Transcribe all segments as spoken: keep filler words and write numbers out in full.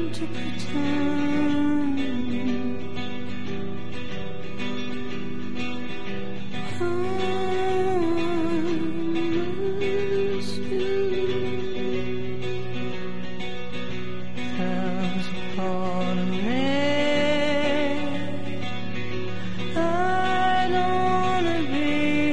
to pretend I miss you. There's a part of me I don't wanna be.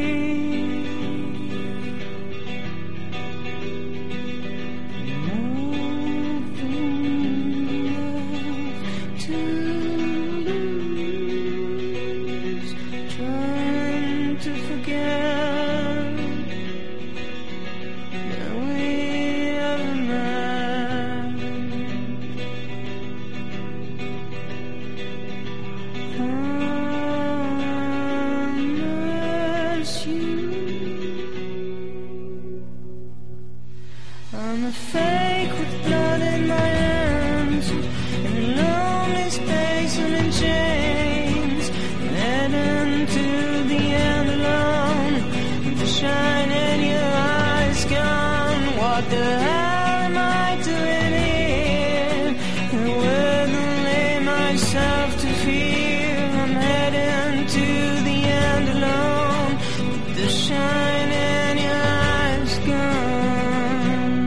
I'm a fake with blood in my hands, in a lonely space and in chains, heading to the end alone, with the shine in your eyes gone. What the hell am I doing here? And where to lay myself to fear? I'm heading to the end alone, with the shine in your eyes gone.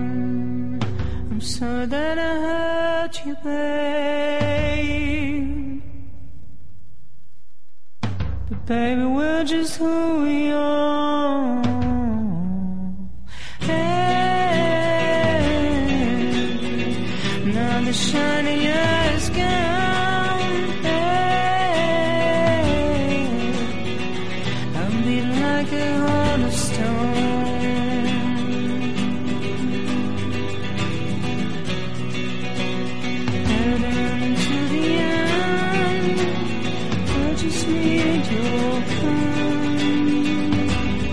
Sorry that I hurt you, babe, but baby, we're just who we are. Hey, now the shining eyes gone. Hey, I'm beating like a heart of stone. Just need your hand.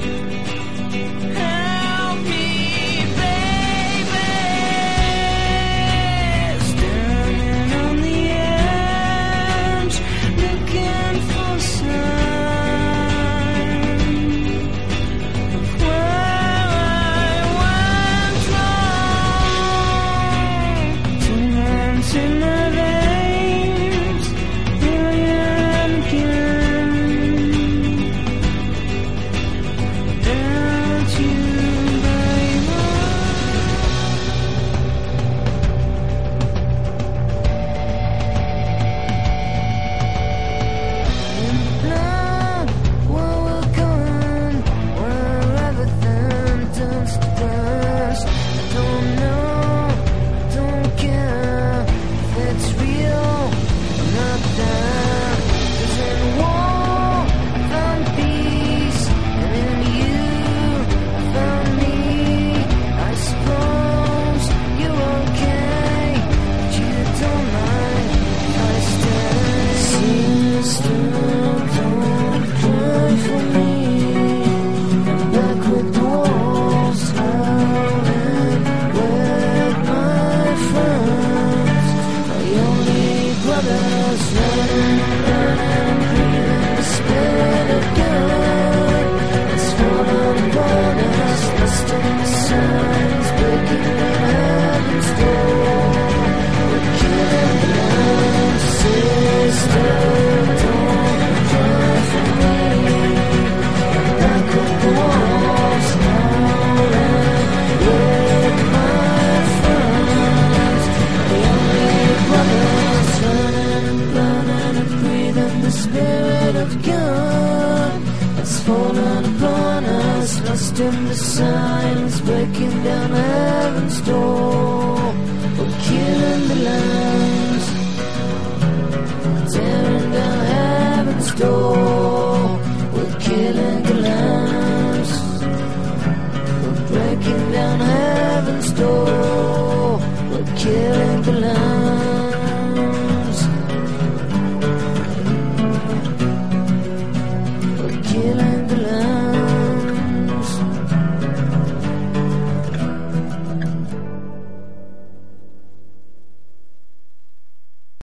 Help me, baby, standing on the edge, looking for signs of where I went wrong. Two hands in my veins, here I am again. Without you, baby. In the blood, where we're going, where everything turns to dust. I don't know, I don't care if it's real or not there. 'Cause in war, I found peace, and in you, I found me. I suppose you're okay, but you don't mind if I stay. Sister, don't cry for me. I'm back with the walls howling with my friends. My only brothers running, running, breathing the spirit of God. It's fallen upon us, lost in the signs, breaking down heaven's door. We're killing the land, sister, don't cry for me. I'm back with the walls howling with my friends. The only brothers running and burning and breathing the spirit of God. It's fallen upon us, lost in the signs, breaking down heaven's door. We're killing the land.